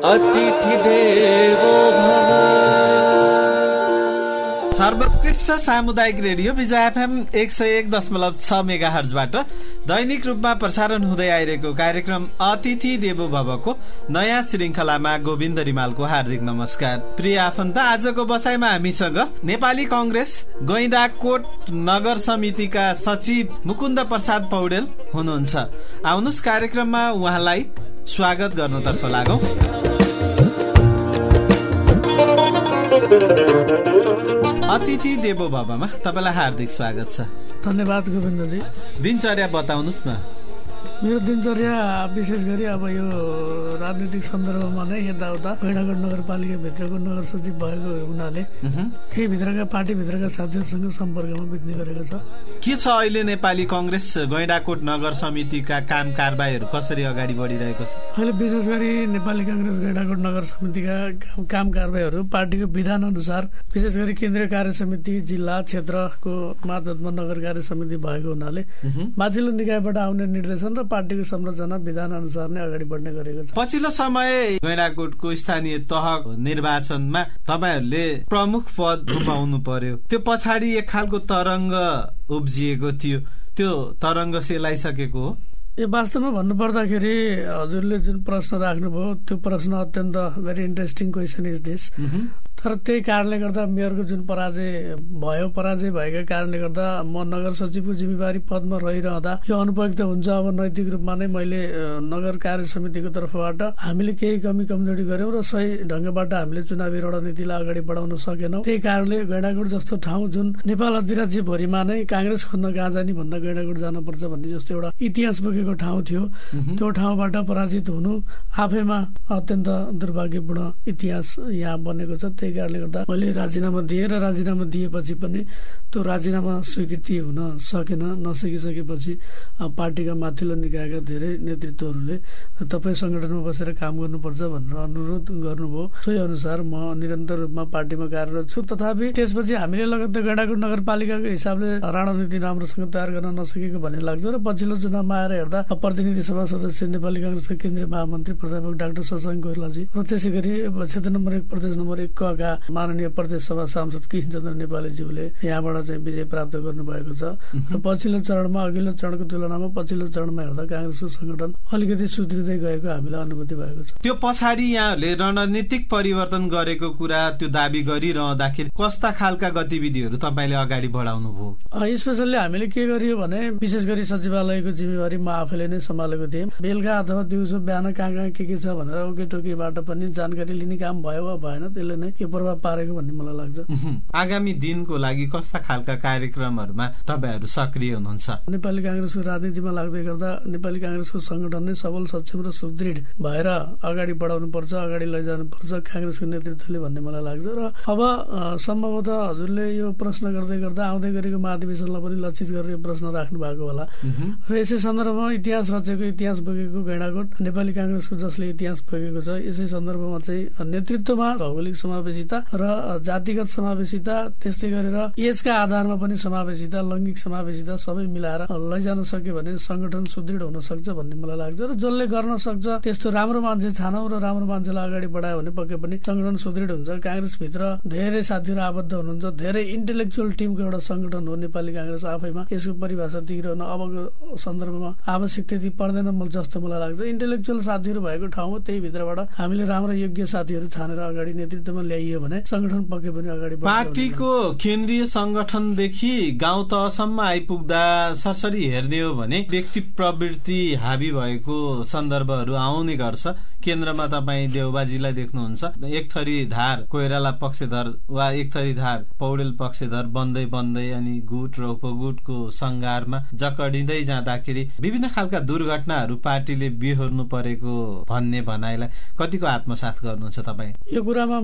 अतिथि देवो भव। सर्वोत्कृष्ट सामुदायिक रेडियो विजय एफएम 101.6 मेगाहर्जबाट दैनिक रूपमा प्रसारण हुँदै आइरहेको कार्यक्रम अतिथि देवो भवको नयाँ श्रृंखलामा गोविन्द रिमालको हार्दिक नमस्कार। प्रिय आफन्त, आजको बसाइमा हामीसँग नेपाली कांग्रेस गैंडाकोट नगर समितिका सचिव मुकुन्द प्रसाद पौडेल हुनुहुन्छ। आउनुहोस् कार्यक्रममा उहाँलाई स्वागत गर्नतर्फ लागौं। अतिथि देवो भवमा तपाईलाई हार्दिक स्वागत छ। धन्यवाद गोविन्दजी। दिनचर्या बताउनुस् न। मेरो दिनचर्या विशेष गरी अब यो राजनीतिक सन्दर्भमा नै यताउता गैंडाकोट नगरपालिका भित्रको नगर सचिव भएको हुनाले यही भित्रका पार्टीभित्रका साथीहरूसँग सम्पर्कमा बित्ने गरेको छ। के छ अहिले नेपाली कांग्रेस गैंडाकोट नगर समितिका काम कारबाहीहरू कसरी अगाडि बढिरहेको छ? अहिले विशेष गरी नेपाली कांग्रेस गैंडाकोट नगर समितिका काम कारबाहीहरू पार्टीको विधान अनुसार विशेष गरी केन्द्रीय कार्य समिति जिल्ला क्षेत्रको मातहतमा नगर कार्य समिति भएको हुनाले माथिल्लो निकायबाट आउने निर्देशन र पार्टीको संरचना विधान अनुसार नै अगाडि बढ्ने गरेको छ। पछिल्लो समय गैंडाकोटको स्थानीय तह निर्वाचनमा तपाईहरूले प्रमुख पद गुमाउनु पर्यो। त्यो पछाडि एक खालको तरंग उब्जिएको थियो, त्यो तरंग सेलाइसकेको हो? यो वास्तवमा भन्नुपर्दाखेरि हजुरले जुन प्रश्न राख्नुभयो त्यो प्रश्न अत्यन्त very interesting question is this. तर त्यही कारणले गर्दा मेयरको जुन पराजय भएका कारणले गर्दा म नगर सचिवको जिम्मेवारी पदमा रहिरहँदा यो अनुपयुक्त हुन्छ। अब नैतिक रूपमा नै मैले नगर कार्य समितिको तर्फबाट हामीले केही कमी कमजोरी गर्यौं र सही ढंगबाट हामीले चुनावी रणनीतिलाई अगाडि बढाउन सकेनौं। त्यही कारणले गैंडाकोट जस्तो ठाउँ जुन नेपाल अधिराज्यभरिमा नै कांग्रेस खोज्न कहाँ जाने भन्दा गैंडाकोट जानुपर्छ भन्ने जस्तो एउटा इतिहास बोकेको ठाउँ थियो। त्यो ठाउँबाट पराजित हुनु आफैमा अत्यन्त दुर्भाग्यपूर्ण इतिहास यहाँ बनेको छ। त्यही कारणले गर्दा मैले राजीनामा दिएँ र राजीनामा दिएपछि पनि त्यो राजीनामा स्वीकृति हुन सकेन। नसकिसकेपछि पार्टीका माथिल्लो निकायका धेरै नेतृत्वहरूले तपाईँ संगठनमा बसेर काम गर्नुपर्छ भनेर अनुरोध गर्नुभयो। सोही अनुसार म निरन्तर रूपमा पार्टीमा कार्यरत छु। तथापि त्यसपछि हामीले लगत्तै गैंडाकोट नगरपालिकाको हिसाबले रणनीति राम्रोसँग तयार गर्न नसकेको भन्ने लाग्छ र पछिल्लो चुनावमा आएर हेर्दा प्रतिनिधि सभा सदस्य नेपाली कांग्रेसका केन्द्रीय महामन्त्री प्राध्यापक डाक्टर शशाङ्क कोइरालाजी र त्यसै गरी क्षेत्र नम्बर 1 प्रदेश नम्बर 1 का माननीय प्रदेश सभा सांसद कृष्णचन्द्र नेपालीज्यूले यहाँबाट चाहिँ विजय प्राप्त गर्नुभएको छ। र पछिल्लो चरणमा अघिल्लो चरणको तुलनामा पछिल्लो चरणमा हेर्दा कांग्रेसको संगठन अलिकति सुध्रिँदै गएको हामीलाई अनुभूति भएको छ। त्यो पछाडि यहाँले रणनीतिक परिवर्तन गरेको कुरा त्यो दाबी गरिरहँदाखेरि कस्ता खालका गतिविधिहरू तपाईले अगाडि बढाउनु भयो? स्पेशली हामीले के गरियो भने विशेष गरी सचिवालयको जिम्मेवारी म आफैले नै सम्हालेको थिएँ। बेलुका अथवा दिउँसो बिहान कहाँ के छ भनेर ओकेटोकीबाट पनि जानकारी लिने काम भयो वा भएन त्यसले नै यो प्रभाव पारेको भन्ने मलाई लाग्छ। आगामी दिनको लागि कस्ता खालका कार्यक्रमहरूमा तपाईहरु सक्रिय हुनुहुन्छ? नेपाली कांग्रेसको राजनीतिमा लाग्दै गर्दा नेपाली कांग्रेसको संगठन नै सबल सक्षम र सुदृढ भएर अगाडि बढाउनु पर्छ, अगाडि लैजानु पर्छ कांग्रेसको नेतृत्वले भन्ने मलाई लाग्छ। र अब सम्भवतः हजुरले यो प्रश्न गर्दै गर्दा आउँदै गरेको महाधिवेशनलाई पनि लक्षित गरेर प्रश्न राख्नु भएको होला र यसै सन्दर्भमा इतिहास रचेको इतिहास बोकेको गैंडाकोट नेपाली कांग्रेसको जसले इतिहास बोकेको छ यसै सन्दर्भमा चाहिँ नेतृत्वमा भौगोलिक समावेशिता र जातिगत समावेशिता त्यस्तै गरेर एजका आधारमा पनि समावेशिता लैंगिक समावेशिता सबै मिलाएर लैजान सक्यो भने संगठन सुदृढ हुन सक्छ भन्ने मलाई लाग्छ। र जसले गर्न सक्छ त्यस्तो राम्रो मान्छे छानौं र राम्रो मान्छेलाई अगाडि बढायो भने पक्कै पनि संगठन सुदृढ हुन्छ। कांग्रेस भित्र धेरै साथीहरू आबद्ध हुनुहुन्छ, धेरै इन्टेलेक्चुअल टिमको एउटा संगठन हो नेपाली कांग्रेस आफैमा। यसको परिभाषा तिर्न अबको सन्दर्भमा आवश्यक त्यति पर्दैन जस्तो मलाई लाग्छ। इन्टेलेक्चुअल साथीहरू भएको ठाउँमा त्यही भित्रबाट हामीले राम्रो योग्य साथीहरू छानेर अगाडि नेतृत्वमा ल्याइयो भने संगठन पक्कै पनि अगाडि बढ्छ। पार्टीको केन्द्रीय संगठनदेखि गाउँ तहसम्म आइपुग्दा सरसरी हेर्ने हो भने व्यक्ति प्रवृत्ति हावी भएको सन्दर्भहरू आउने गर्छ। केन्द्रमा तपाईँ देउबाजीलाई देख्नुहुन्छ, एक थरी धार कोइराला पक्षधर वा एक थरी धार पौडेल पक्षधर बन्दै बन्दै अनि गुट र उपगुटको संघारमा जकडिँदै जाँदाखेरि विभिन्न खालका दुर्घटनाहरू पार्टीले बिहोर्नु परेको भन्ने भनाइलाई कतिको आत्मसात गर्नुहुन्छ तपाईँ? यो कुरामा म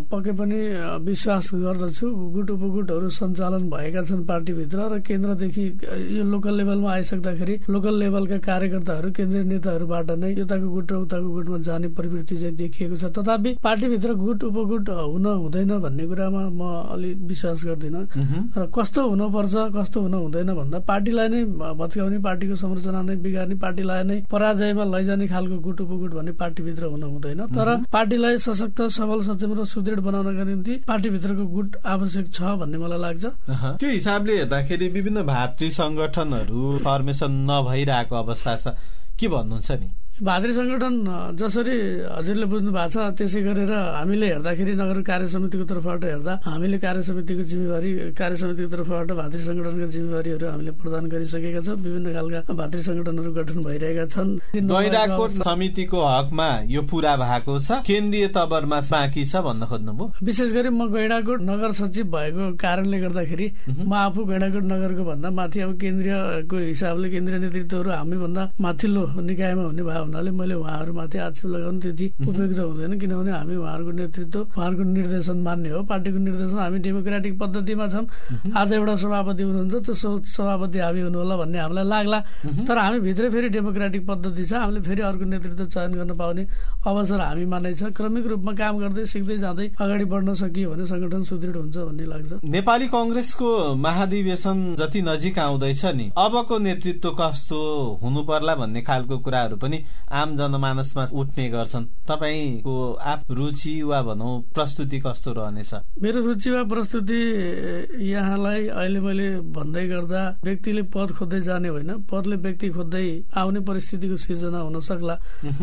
पक्कै पनि विश्वास गर्दछु गुट उपगुटहरू सञ्चालन भएका छन् पार्टीभित्र र केन्द्रदेखि यो लोकल लेभलमा आइसक्दाखेरि लोकल लेभलका कार्यकर्ताहरू केन्द्रीय नेताहरूबाट नै यताको गुट र उताको गुटमा जाने प्रवृत्ति चाहिँ देखिएको छ। तथापि पार्टीभित्र गुट उपगुट हुन हुँदैन भन्ने कुरामा म अलि विश्वास गर्दिनँ र कस्तो हुनुपर्छ कस्तो हुन हुँदैन भन्दा पार्टीलाई नै भत्काउने, पार्टीको संरचना नै बिगार्ने, पार्टीलाई नै पराजयमा लैजाने खालको गुट उपगुट भन्ने पार्टीभित्र हुन हुँदैन। तर पार्टीलाई सशक्त, सबल, सक्षम र सुदृढ बनाउनका निम्ति पार्टीभित्रको गुट आवश्यक छ भन्ने मलाई लाग्छ। त्यो हिसाबले हेर्दाखेरि विभिन्न भातृ संगठनहरू फर्मेसन नभइरहेको अवस्था छ, के भन्नुहुन्छ नि? भातृ संगठन जसरी हजुरले बुझ्नु भएको छ त्यसै गरेर हामीले हेर्दाखेरि नगर कार्य समितिको तर्फबाट हेर्दा हामीले कार्य समितिको जिम्मेवारी, कार्य समितिको तर्फबाट भातृ संगठनका जिम्मेवारीहरू हामीले प्रदान गरिसकेका छौँ। विभिन्न खालका भातृ संगठनहरू गठन भइरहेका छन्। गैंडाकोट समितिको हकमा यो पूरा भएको छ, केन्द्रीय तवरमा बाँकी छ भन्न खोज्नुभयो? विशेष गरी म गैंडाकोट नगर सचिव भएको कारणले गर्दाखेरि म आफू गैंडाकोट नगरको भन्दा माथि अब केन्द्रीयको हिसाबले केन्द्रीय नेतृत्वहरू हामी भन्दा माथिल्लो निकायमा हुने भयो हुनाले मैले उहाँहरूमाथि आक्षेप लगाउनु त्यति उपयुक्त हुँदैन, किनभने हामी उहाँहरूको नेतृत्व, उहाँहरूको निर्देशन मान्ने हो। पार्टीको निर्देशन, हामी डेमोक्रेटिक पद्धतिमा छौँ। आज एउटा सभापति हुनुहुन्छ, त्यो सभापति हामी हुनु होला भन्ने हामीलाई लाग्ला, तर हामी भित्रै फेरि डेमोक्रेटिक पद्धति छ। हामीले फेरि अर्को नेतृत्व चयन गर्न पाउने अवसर हामीमा नै छ। क्रमिक रूपमा काम गर्दै सिक्दै जाँदै अगाडि बढ्न सकियो भने संगठन सुदृढ हुन्छ भन्ने लाग्छ। नेपाली कांग्रेसको महाधिवेशन जति नजिक आउँदैछ नि, अबको नेतृत्व कस्तो हुनु पर्ला भन्ने खालको कुराहरू पनि आम जनमानसमा उठ्ने गर्छन्। तपाईको रुचि वा भनौं प्रस्तुति कस्तो रहनेछ? मेरो रुचि वा प्रस्तुति यहाँलाई अहिले मैले भन्दै गर्दा व्यक्तिले पद खोज्दै जाने होइन, पदले व्यक्ति खोज्दै आउने परिस्थितिको सिर्जना हुन सक्ला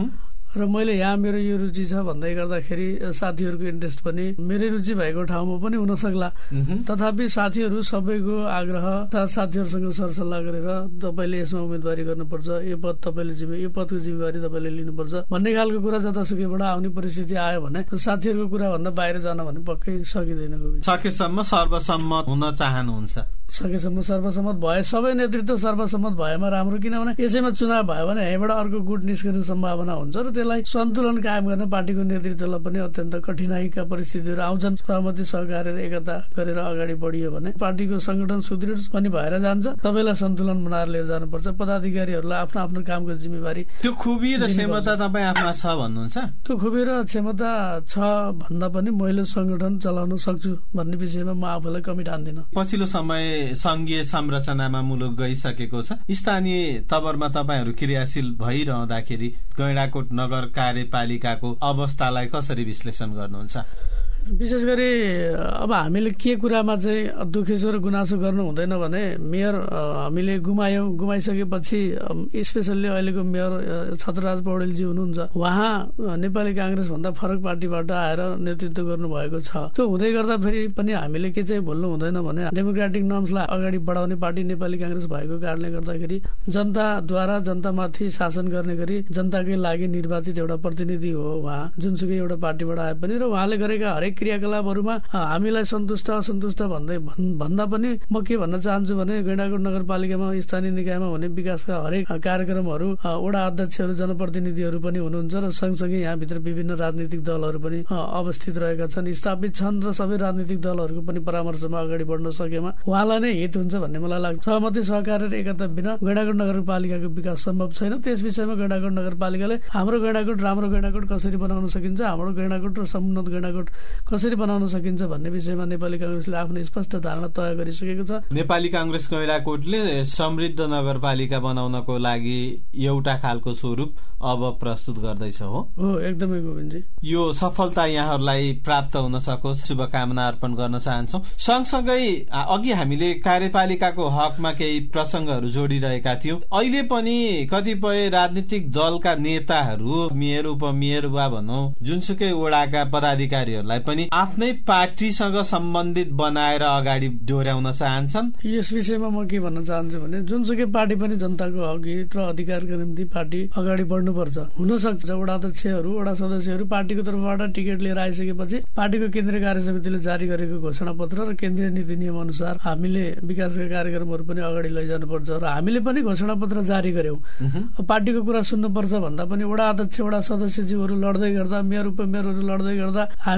र मैले यहाँ मेरो यो रुचि छ भन्दै गर्दाखेरि साथीहरूको इन्ट्रेस्ट पनि मेरै रुचि भएको ठाउँमा पनि हुन सक्ला। तथापि साथीहरू सबैको आग्रह, साथीहरूसँग सरसल्लाह गरेर तपाईले यसमा उम्मेदवारी गर्नुपर्छ, यो पद तपाईले यो पदको जिम्मेवारी तपाईले लिनुपर्छ भन्ने खालको कुरा जतासुकैबाट आउने परिस्थिति आयो भने साथीहरूको कुरा भन्दा बाहिर जान भने पक्कै सकिँदैन। सकेसम्म सर्वसम्मत हुन चाहनुहुन्छ? सकेसम्म सर्वसम्मत भए, सबै नेतृत्व सर्वसम्मत भएमा राम्रो, किनभने यसैमा चुनाव भयो भने यहीँबाट अर्को गुट निस्कने सम्भावना हुन्छ र त्यसलाई सन्तुलन कायम गर्न पार्टीको नेतृत्वलाई पनि अत्यन्त कठिनाईका परिस्थितिहरू आउँछन्। सहमति, सहकार्य र एकता गरेर अगाडि बढियो भने पार्टीको संगठन सुदृढ पनि भएर जान्छ। सबैलाई सन्तुलन बनाएर लिएर जानुपर्छ। पदाधिकारीहरूलाई आफ्नो आफ्नो कामको जिम्मेवारी, त्यो खुबी र क्षमता तपाईँ आफ्ना छ भन्नुहुन्छ? त्यो खुबी र क्षमता छ भन्दा पनि मैले संगठन चलाउन सक्छु भन्ने विषयमा म आफूलाई कमी ठान्दिनँ। पछिल्लो समय संघीय संरचनामा मुलुक गइसकेको छ। स्थानीय तवरमा तपाईहरू क्रियाशील भइरहँदाखेरि गैंडाकोट नगर कार्यपालिकाको अवस्थालाई कसरी विश्लेषण गर्नुहुन्छ? विशेष गरी अब हामीले के कुरामा चाहिँ दुखेसो र गुनासो गर्नु हुँदैन भने मेयर हामीले गुमाइसकेपछि स्पेसल्ली अहिलेको मेयर छत्रराज पौडेलजी हुनुहुन्छ, उहाँ नेपाली कांग्रेस भन्दा फरक पार्टीबाट आएर नेतृत्व गर्नु भएको छ। त्यो हुँदै गर्दा फेरि पनि हामीले के चाहिँ भुल्नु हुँदैन भने डेमोक्रेटिक नर्म्सलाई अगाडि बढाउने पार्टी नेपाली कांग्रेस भएको कारणले गर्दाखेरि जनताद्वारा जनतामाथि शासन गर्ने गरी जनताकै लागि निर्वाचित एउटा प्रतिनिधि हो उहाँ, जुनसुकै एउटा पार्टीबाट आए पनि। र उहाँले गरेका हरेक क्रियाकलापहरूमा हामीलाई सन्तुष्ट असन्तुष्ट भन्दा पनि म के भन्न चाहन्छु भने गैंडाकोट नगरपालिकामा स्थानीय निकायमा हुने विकासका हरेक कार्यक्रमहरू वडा अध्यक्षहरू जनप्रतिनिधिहरू पनि हुनुहुन्छ र सँगसँगै यहाँभित्र विभिन्न राजनीतिक दलहरू पनि अवस्थित रहेका छन्, स्थापित छन् र सबै राजनीतिक दलहरूको पनि परामर्शमा अगाडि बढ्न सकेमा उहाँलाई नै हित हुन्छ भन्ने मलाई लाग्छ। सहमति, सहकार्य र एकता बिना गैंडाकोट नगरपालिकाको विकास सम्भव छैन। त्यस विषयमा गैंडाकोट नगरपालिकाले हाम्रो गैंडाकोट राम्रो गैंडाकोट कसरी बनाउन सकिन्छ, हाम्रो गैंडाकोट र समुन्नत गैंडाकोट कसरी बनाउन सकिन्छ भन्ने विषयमा नेपाली कांग्रेसले आफ्नो स्पष्ट धारणा तय गरिसकेको छ। नेपाली कांग्रेस गैंडाकोटले समृद्ध नगरपालिका बनाउनको लागि एउटा खालको स्वरूप अब प्रस्तुत गर्दैछ हो? एकदमै गोविन्दजी, यो सफलता यहाँहरूलाई प्राप्त हुन सकोस् शुभकामना अर्पण गर्न चाहन्छौँ। सँगसँगै अघि हामीले कार्यपालिकाको हकमा केही प्रसंगहरू जोडिरहेका थियौं। अहिले पनि कतिपय राजनीतिक दलका नेताहरू मेयर, उपमेयर वा भनौं जुनसुकै वडाका पदाधिकारीहरूलाई पनि आफ्नै पार्टीसँग सम्बन्धित बनाएर अगाडि डोर्याउन चाहन्छन्। यस विषयमा म के भन्न चाहन्छु भने जुनसुकै पार्टी पनि जनताको हक हित र अधिकारको निम्ति पार्टी अगाडि बढ्नुपर्छ। हुन सक्छ वडा अध्यक्षहरू, वडा सदस्यहरू पार्टीको तर्फबाट टिकट लिएर आइसकेपछि पार्टीको केन्द्रीय कार्य समितिले जारी गरेको घोषणा पत्र र केन्द्रीय नीति नियम अनुसार हामीले विकासका कार्यक्रमहरू पनि अगाडि लैजानुपर्छ र हामीले पनि घोषणा पत्र जारी गर्यौं। पार्टीको कुरा सुन्नुपर्छ भन्दा पनि वडा अध्यक्ष, वडा सदस्यज्यूहरू लड्दै गर्दा, मेयर, उपमेयरहरू लड्दै गर्दा हामीले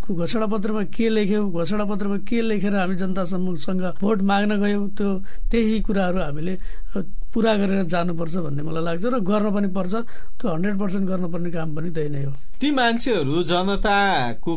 घोषणा पत्रमा के लेख्यौं, घोषणा पत्रमा के लेखेर हामी जनतासँग भोट माग्न गयौं, त्यही कुराहरू हामीले पूरा गरेर जानुपर्छ भन्ने मलाई लाग्छ र गर्न पनि पर्छ। त्यो 100% गर्नुपर्ने काम पनि त्यही नै हो। ती मान्छेहरू जनताको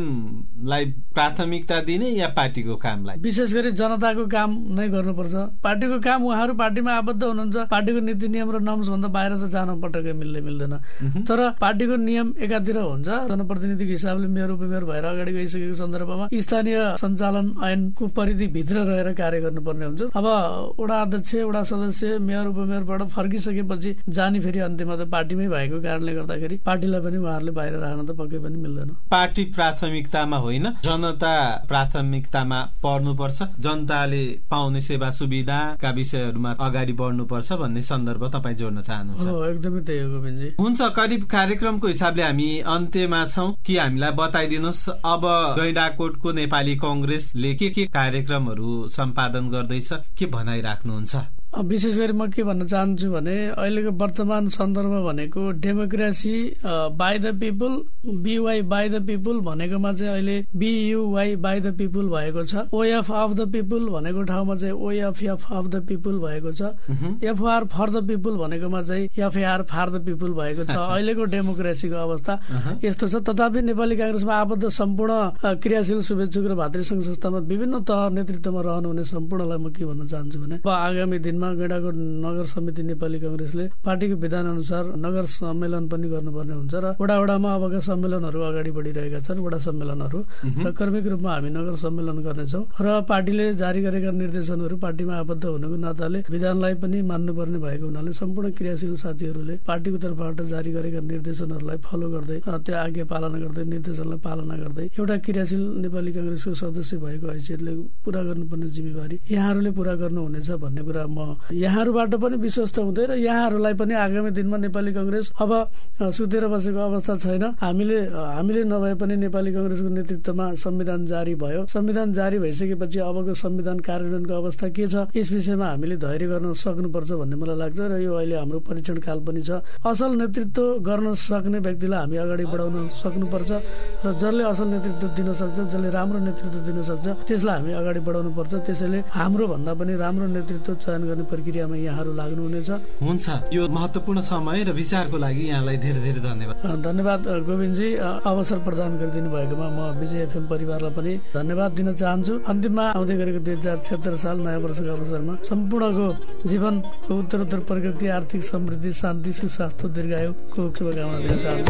कामलाई प्राथमिकता दिने या पार्टीको कामलाई? विशेष गरी जनताको काम नै गर्नुपर्छ। पार्टीको काम उहाँहरू पार्टीमा आबद्ध हुनुहुन्छ, पार्टीको नीति नियम र नर्म्स भन्दा बाहिर त जान पटक्कै मिल्दैन। तर पार्टीको नियम एकातिर हुन्छ, जनप्रतिनिधिको हिसाबले मेयर उपमेयर भएर अगाडि गइसकेको सन्दर्भमा स्थानीय सञ्चालन ऐनको परिधिभित्र रहेर कार्य गर्नुपर्ने हुन्छ। अब वडा अध्यक्ष, वडा सदस्य, मेयर उपमेयरबाट फर्किसकेपछि जाने फेरि अन्त्यमा त पार्टीमै भएको कारणले गर्दाखेरि पार्टीलाई पनि उहाँहरूले बाहिर राख्न त पक्कै पनि मिल्दैन। पार्टी प्राथमिकतामा होइन, जनता प्राथमिकतामा पर्नुपर्छ, जनताले पाउने सेवा सुविधाका विषयहरूमा अगाडि बढ्नुपर्छ भन्ने सन्दर्भ तपाईँ जोड्न चाहनुहुन्छ? हो, एकदमै त्यही हो गोविन्दजी। हुन्छ, करिब कार्यक्रमको हिसाबले हामी अन्त्यमा छौं कि हामीलाई बताइदिनुहोस् अब गैंडाकोटको नेपाली कंग्रेसले के कार्यक्रमहरू सम्पादन गर्दैछ, के भनाइराख्नुहुन्छ? विशेष गरी म के भन्न चाहन्छु भने अहिलेको वर्तमान सन्दर्भ भनेको democracy by the people, B Y by the people भनेकोमा चाहिँ अहिले बीयुवाई बाई द पिपुल भएको छ। ओएफ अफ द पिपुल भनेको ठाउँमा चाहिँ ओएफएफ अफ द पिपुल भएको छ। एफआर फर द पिपुल भनेकोमा चाहिँ एफआर फर द पिपुल भएको छ। अहिलेको डेमोक्रेसीको अवस्था यस्तो छ। तथापि नेपाली कांग्रेसमा आबद्ध सम्पूर्ण क्रियाशील शुभेच्छुक र भातृ संघ संस्थामा विभिन्न तह नेतृत्वमा रहनुहुने सम्पूर्णलाई म के भन्न चाहन्छु भने आगामी दिनमा गैंडाकोट नगर समिति नेपाली कंग्रेसले पार्टीको विधान अनुसार नगर सम्मेलन पनि गर्नुपर्ने हुन्छ र वडामा अबका सम्मेलनहरू अगाडि बढिरहेका छन्। वडा सम्मेलनहरू र क्रमिक रूपमा हामी नगर सम्मेलन गर्नेछौँ र पार्टीले जारी गरेका निर्देशनहरू पार्टीमा आबद्ध हुनुको नाताले विधानलाई पनि मान्नुपर्ने भएको हुनाले सम्पूर्ण क्रियाशील साथीहरूले पार्टीको तर्फबाट जारी गरेका निर्देशनहरूलाई फलो गर्दै, त्यो आज्ञा पालना गर्दै, निर्देशनलाई पालना गर्दै एउटा क्रियाशील नेपाली कांग्रेसको सदस्य भएको हैसियतले पूरा गर्नुपर्ने जिम्मेवारी यहाँहरूले पूरा गर्नुहुनेछ भन्ने कुरा म यहाँहरूबाट पनि विश्वस्त हुँदै र यहाँहरूलाई पनि आगामी दिनमा नेपाली कांग्रेस अब सुतेर बसेको अवस्था छैन। हामीले नभए पनि नेपाली कांग्रेसको नेतृत्वमा संविधान जारी भयो। संविधान जारी भइसकेपछि अबको संविधान कार्यान्वयनको अवस्था के छ, यस विषयमा हामीले धैर्य गर्न सक्नुपर्छ भन्ने मलाई लाग्छ र यो अहिले हाम्रो परीक्षण काल पनि छ। असल नेतृत्व गर्न सक्ने व्यक्तिलाई हामी अगाडि बढाउन सक्नुपर्छ र जसले असल नेतृत्व दिन सक्छ, जसले राम्रो नेतृत्व दिन सक्छ, त्यसलाई हामी अगाडि बढाउनु पर्छ। त्यसैले हाम्रो भन्दा पनि राम्रो नेतृत्व चयन गर्ने प्रक्रियामा यहाँहरू लाग्नुहुनेछ। हुन्छ, यो महत्वपूर्ण समय र विचारको लागि यहाँलाई धेरै धेरै धन्यवाद। धन्यवाद गोविन्दजी, अवसर प्रदान गरिदिनु भएकोमा म विजय एफएम परिवारलाई पनि धन्यवाद दिन चाहन्छु। अन्तिममा आउँदै गरेको 2076 साल नयाँ वर्षको अवसरमा सम्पूर्णको जीवनको उत्तरोत्तर प्रगति, आर्थिक समृद्धि, शान्ति, सुस्वास्थ्य, दीर्घायुको शुभकामना दिन चाहन्छु।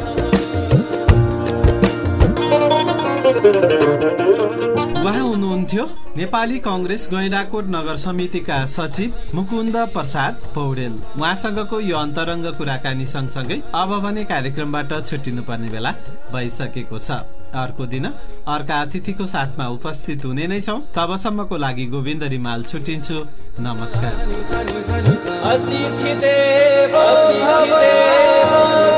उहाँ हुनुहुन्थ्यो नेपाली कांग्रेस गैंडाकोट नगर समितिका सचिव मुकुन्द प्रसाद पौडेल। उहाँसँगको यो अन्तरङ्ग कुराकानी सँगसँगै अब भने कार्यक्रमबाट छुट्टिनु पर्ने बेला भइसकेको छ। अर्को दिन अर्का अतिथिको साथमा उपस्थित हुने नै छौं। तबसम्मको लागि गोविन्द रिमाल छुट्टिन्छु। नमस्कार।